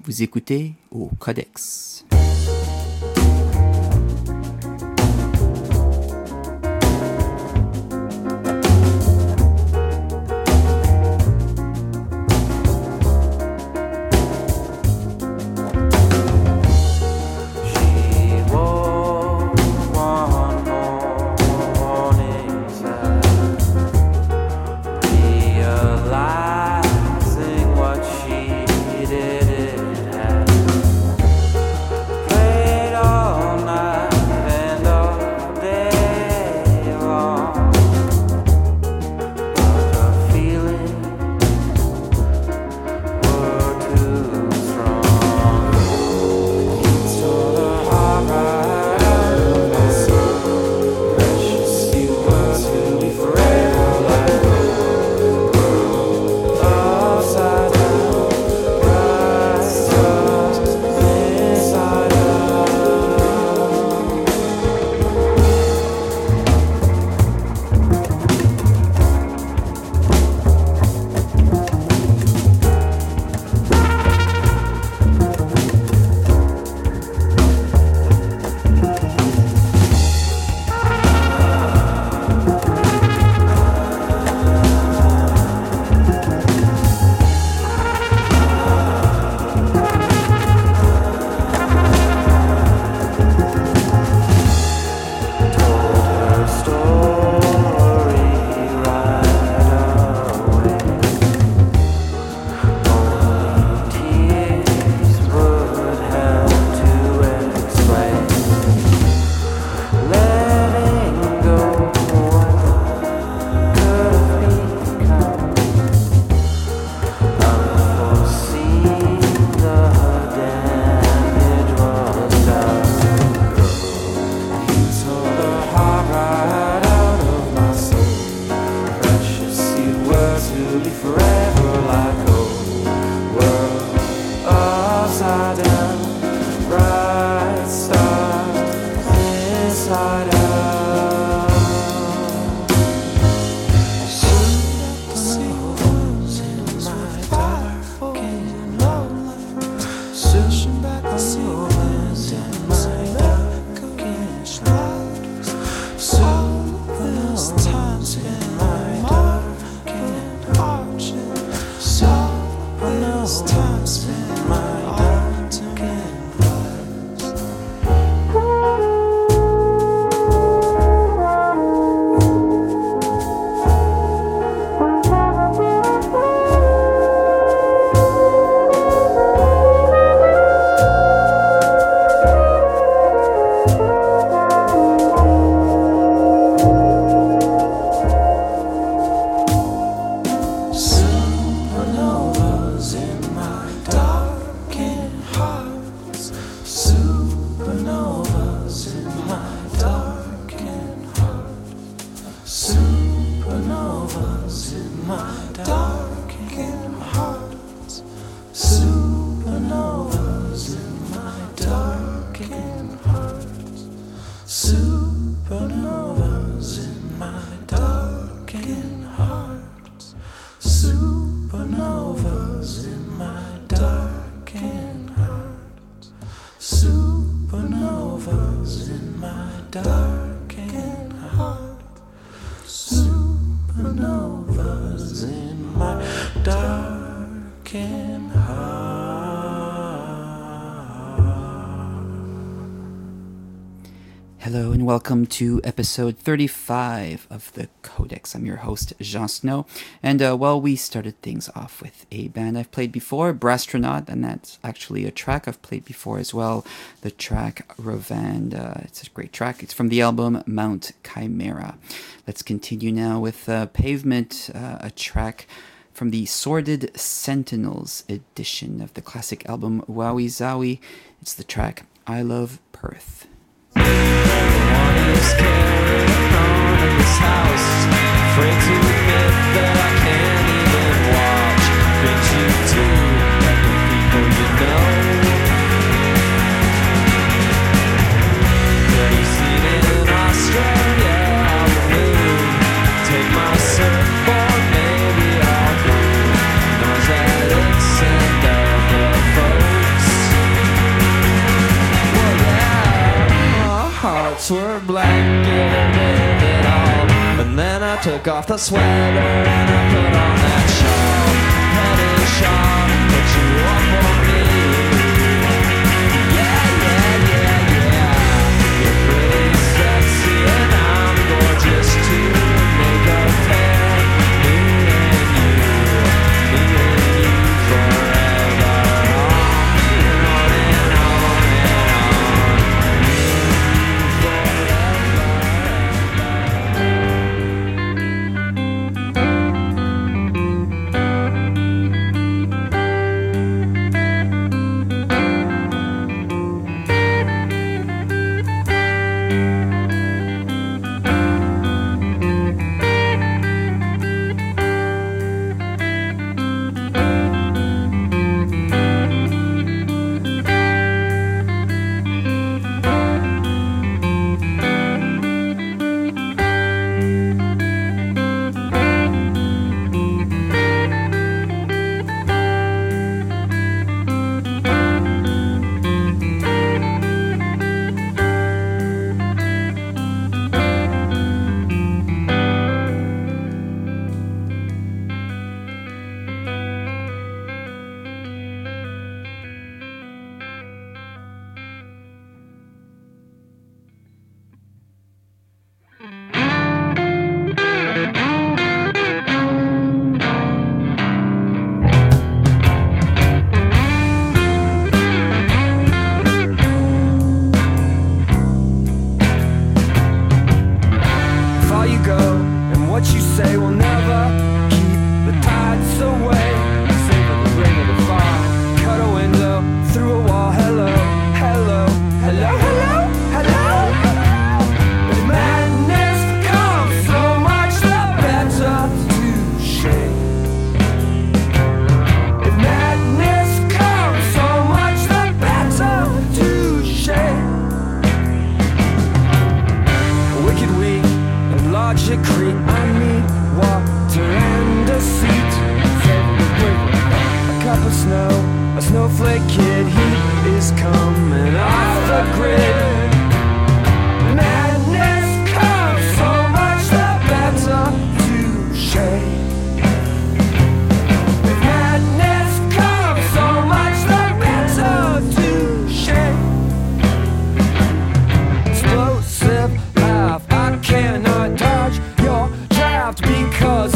Vous écoutez au Codex. Hello and welcome to episode 35 of the Codex. I'm your host, Jean Snow. And we started things off with a band I've played before, Brastronaut, and that's actually a track I've played before as well, the track Rovand. It's a great track. It's from the album Mount Chimera. Let's continue now with Pavement, a track from the Sordid Sentinels edition of the classic album Wowie Zowie. It's the track I Love Perth. Everyone is carrying on in this house, afraid to admit that I can't even watch. Been to like the people you know. Yeah, you've seen it in Australia, I will move. Take my surfboard, maybe I'll move. Knows that it's end of the folks. lips were blanketed with it all. And then I took off the sweater and I put on that shawl, petty shawl that you wore for me. Yeah, yeah, yeah, yeah. You're pretty sexy and I'm gorgeous too. Make a pair, me and you forever. On and on and on.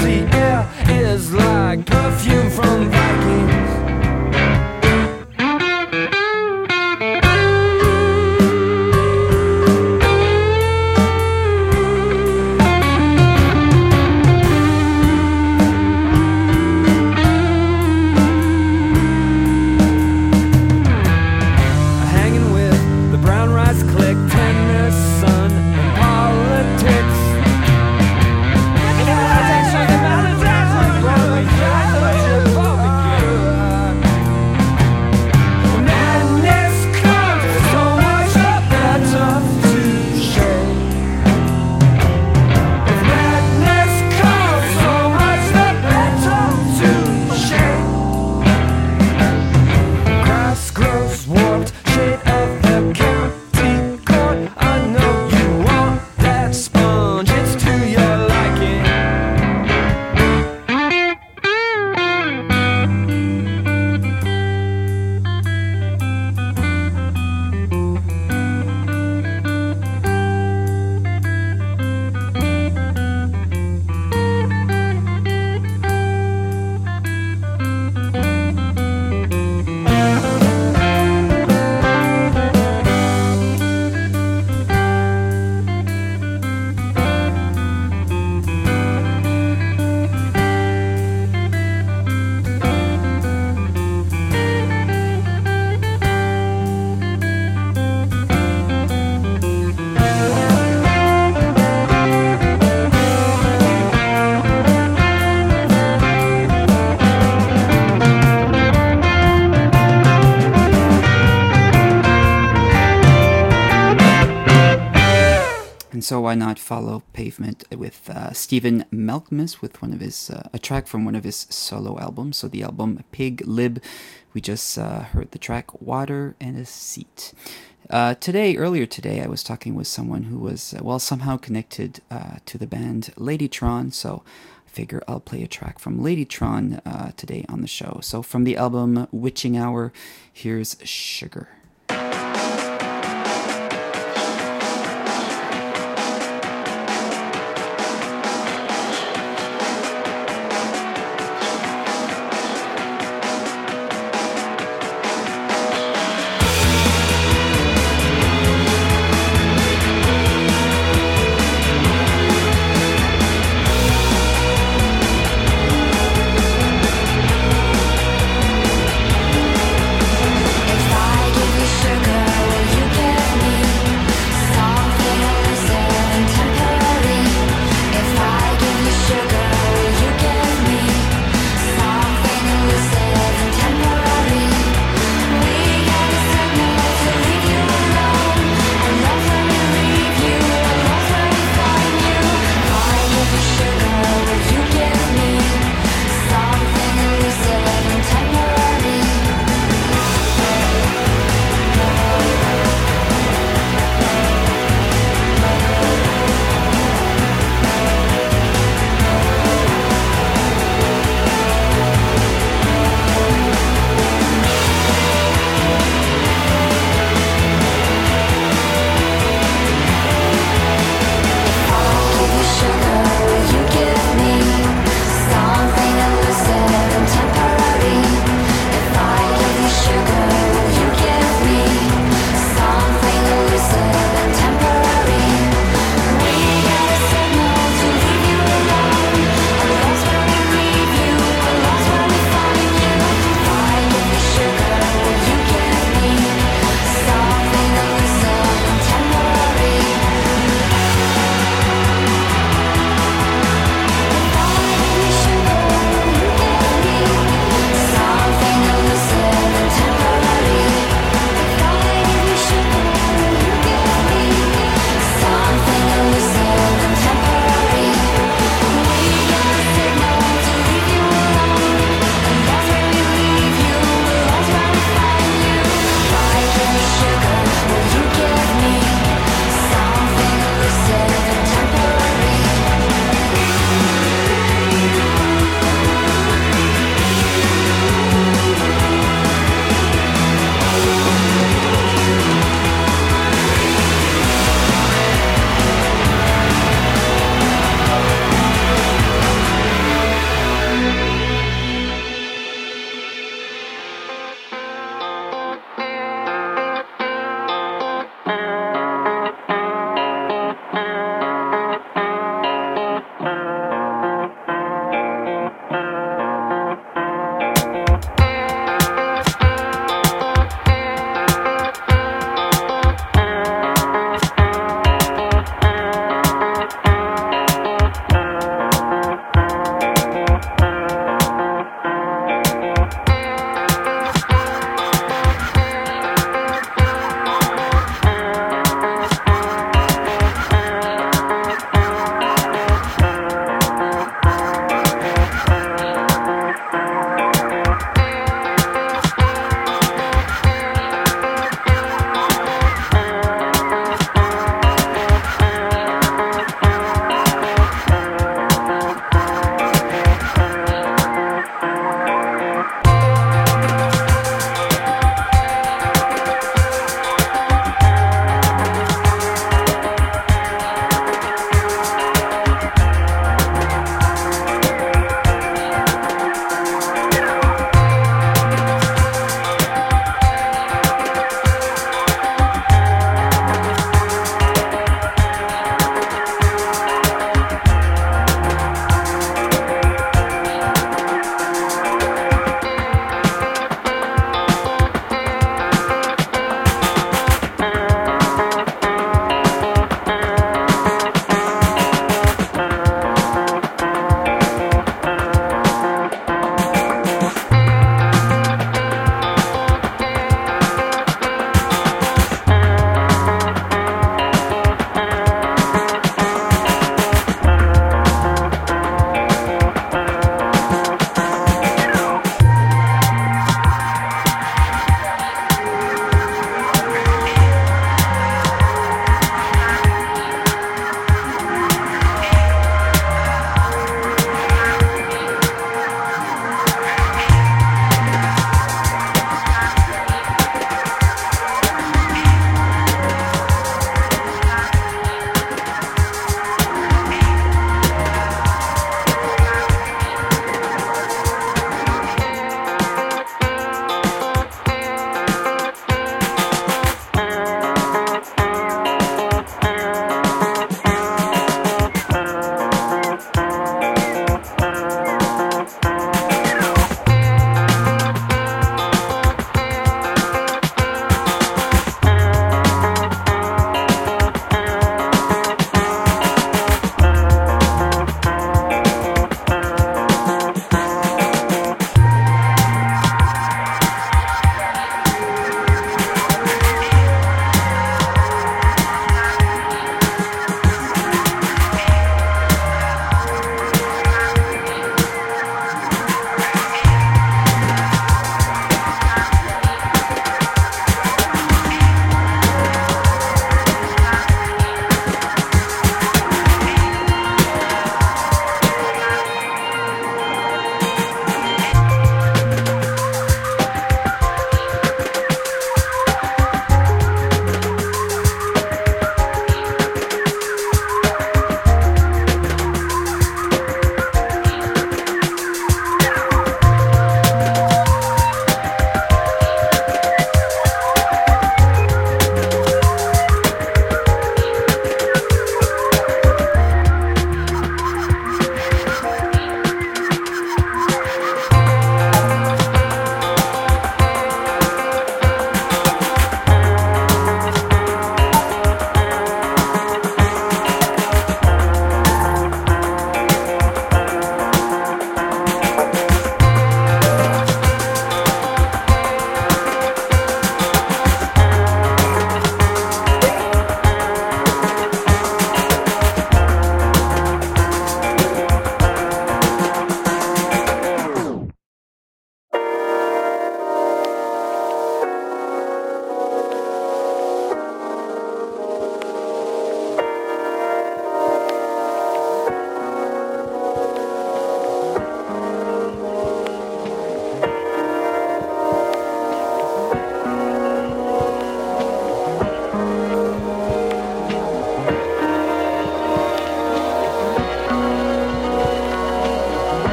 Is like perfume from Vikings. so why not follow Pavement with Stephen Malkmus with a track from one of his solo albums. So the album Pig Lib. We just heard the track Water and a Seat. Earlier today, I was talking with someone who was, somehow connected to the band Ladytron, so I figure I'll play a track from Ladytron today on the show. So from the album Witching Hour, here's Sugar. If I give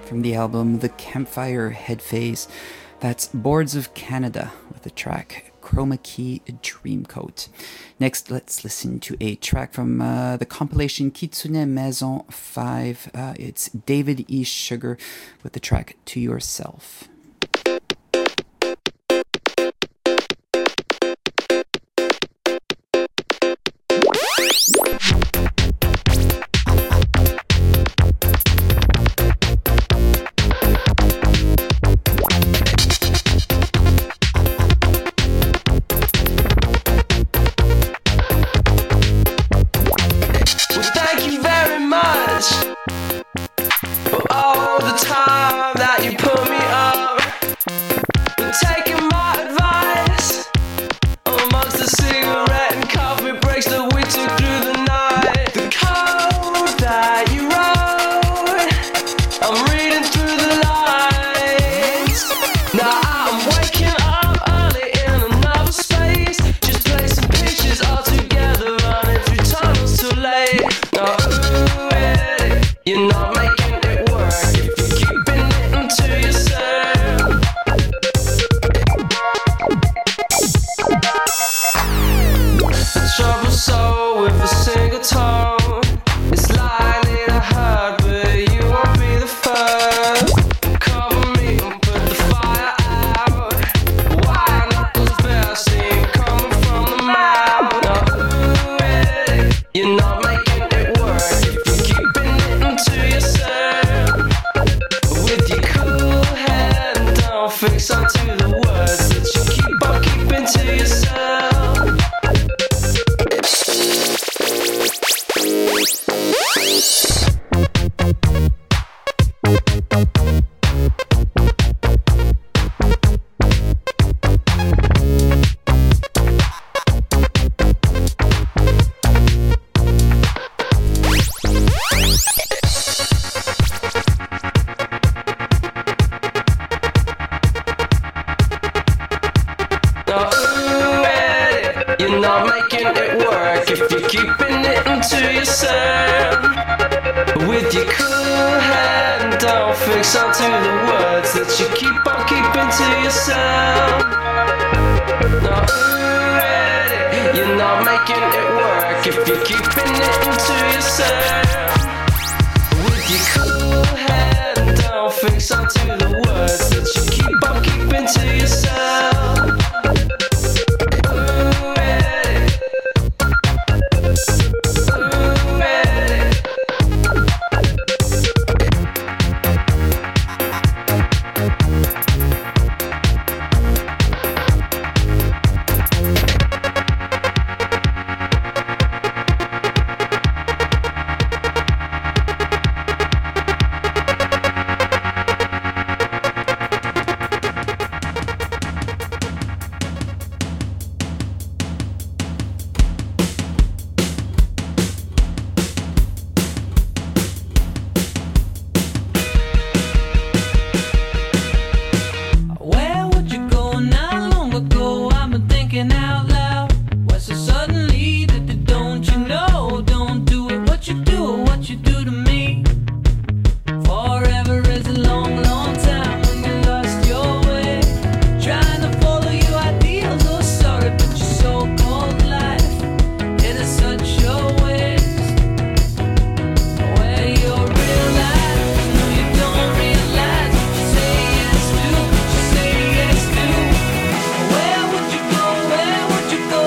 from the album The Campfire Head Phase. That's Boards of Canada with the track Chroma Key Dreamcoat. Next, let's listen to a track from the compilation Kitsune Maison 5. It's David E. Sugar with the track To Yourself.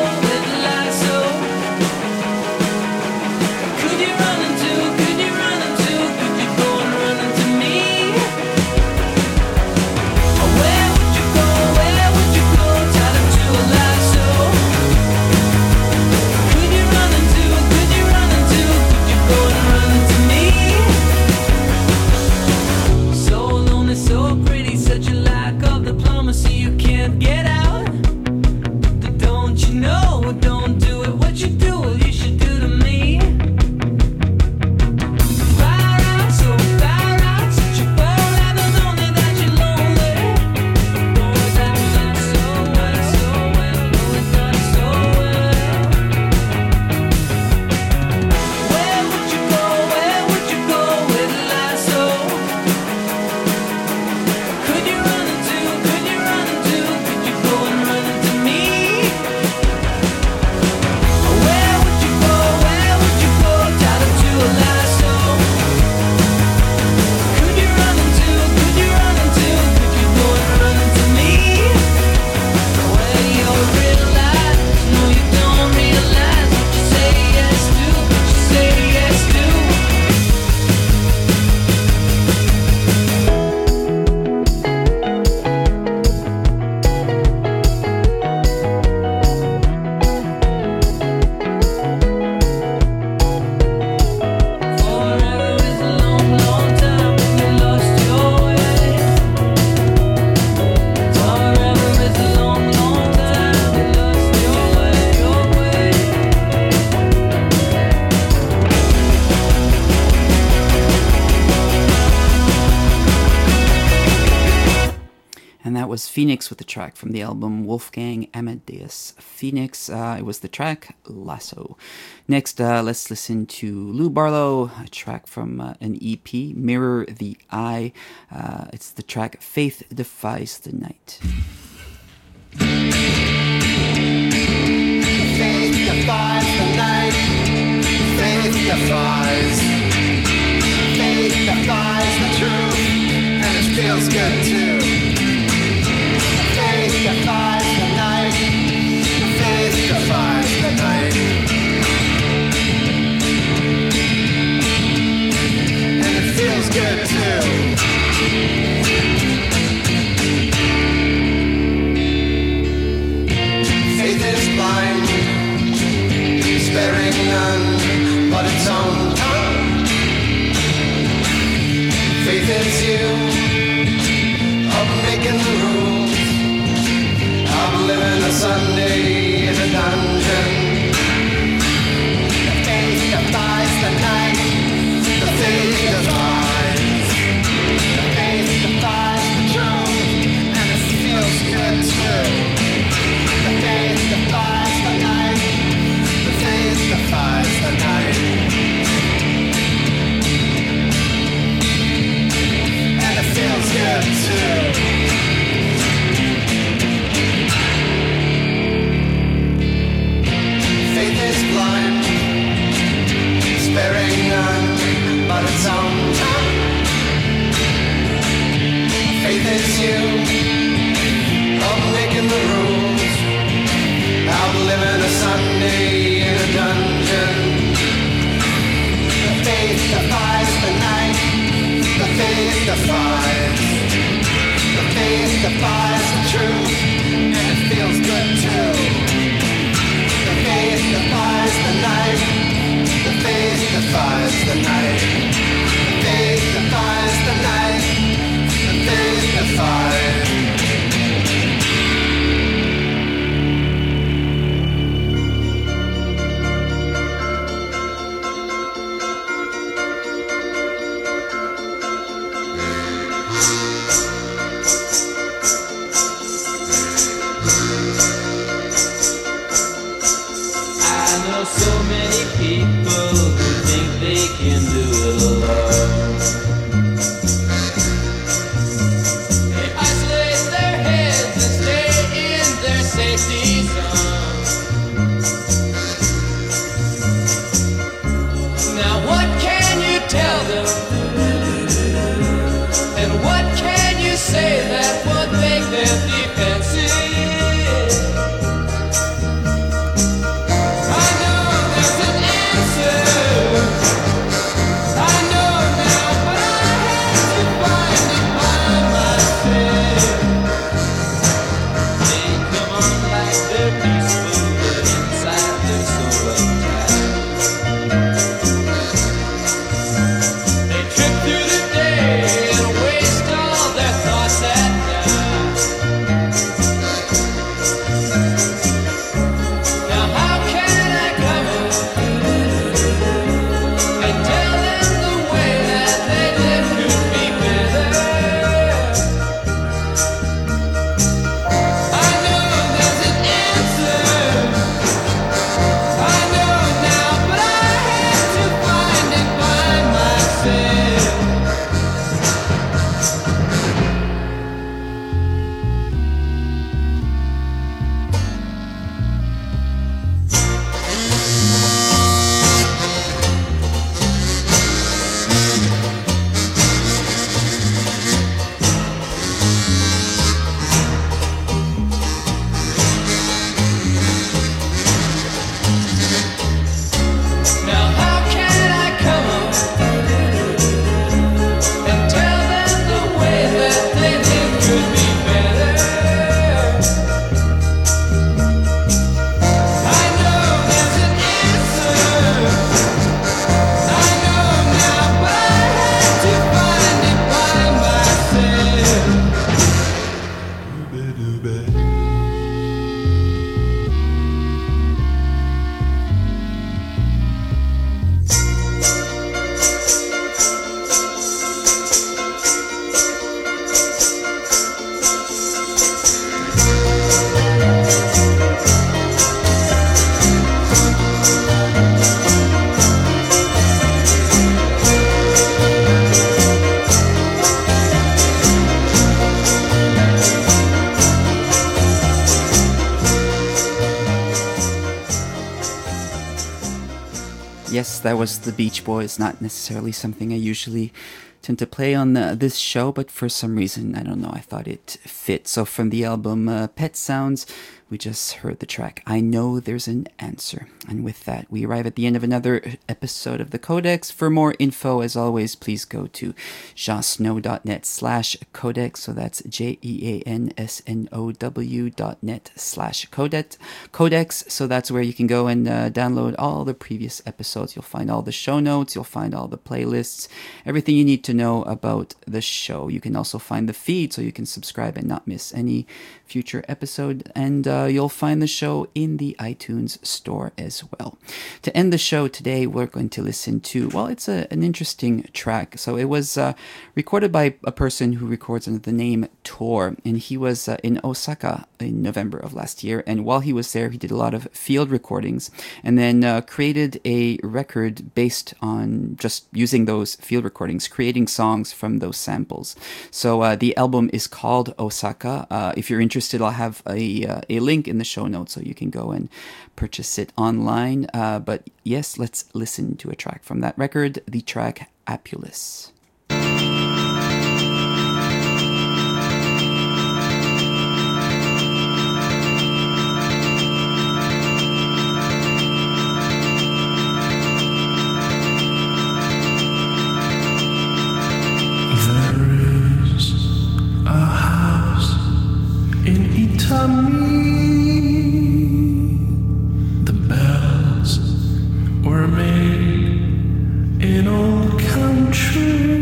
Could you run into was Phoenix with the track from the album Wolfgang Amadeus Phoenix. It was the track Lasso. Next, let's listen to Lou Barlow, a track from an EP, Mirror the Eye. It's the track Faith Defies the Night. Faith defies the night. Faith defies. Faith defies the truth, and it feels good too. Faith defies the night. Faith defies the night. And it feels good too. Faith is blind, sparing none but its own tongue. Faith is you, of making the rules, of living a Sunday in a dungeon. The faith defies the night, the faith defies. The faith defies the truth, and it feels good too. The faith defies the night. The faith defies the night. And it feels good too. Yes, that was the Beach Boys. Not necessarily something I usually tend to play on this show, but for some reason, I don't know, I thought it fit. So from the album Pet Sounds, we just heard the track I Know There's an Answer. And with that, we arrive at the end of another episode of the Codex. For more info, as always, please go to jeansnow.net/codex. So that's jeansnow.net/codex. So that's where you can go and download all the previous episodes. You'll find all the show notes. You'll find all the playlists, everything you need to know about the show. You can also find the feed so you can subscribe and not miss any future episode. And you'll find the show in the iTunes store as well. To end the show today, we're going to listen to, well, it's an interesting track. So it was recorded by a person who records under the name Tor, and he was in Osaka in November of last year. And while he was there, he did a lot of field recordings and then created a record based on just using those field recordings, creating songs from those samples. So the album is called Osaka. If you're interested, I'll have a link in the show notes so you can go and purchase it online. But yes, let's listen to a track from that record, the track Apulus. The bells were made in old country.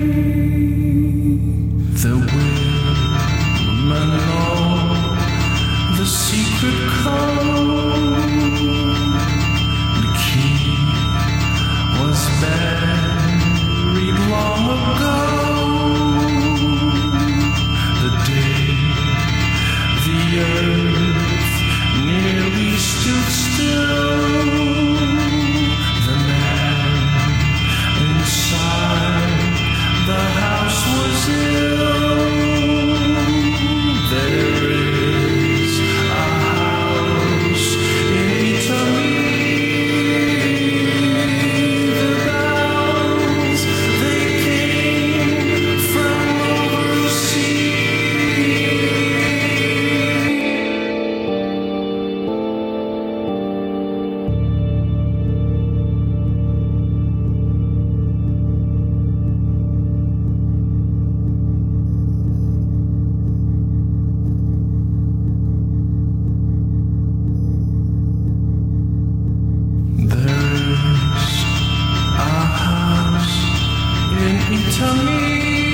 The women know the secret code. The key was buried long ago. The day the earth nearly stood still. The man inside the house was ill. There is a house in Italy. The bells, they came from overseas. There's a house in Italy.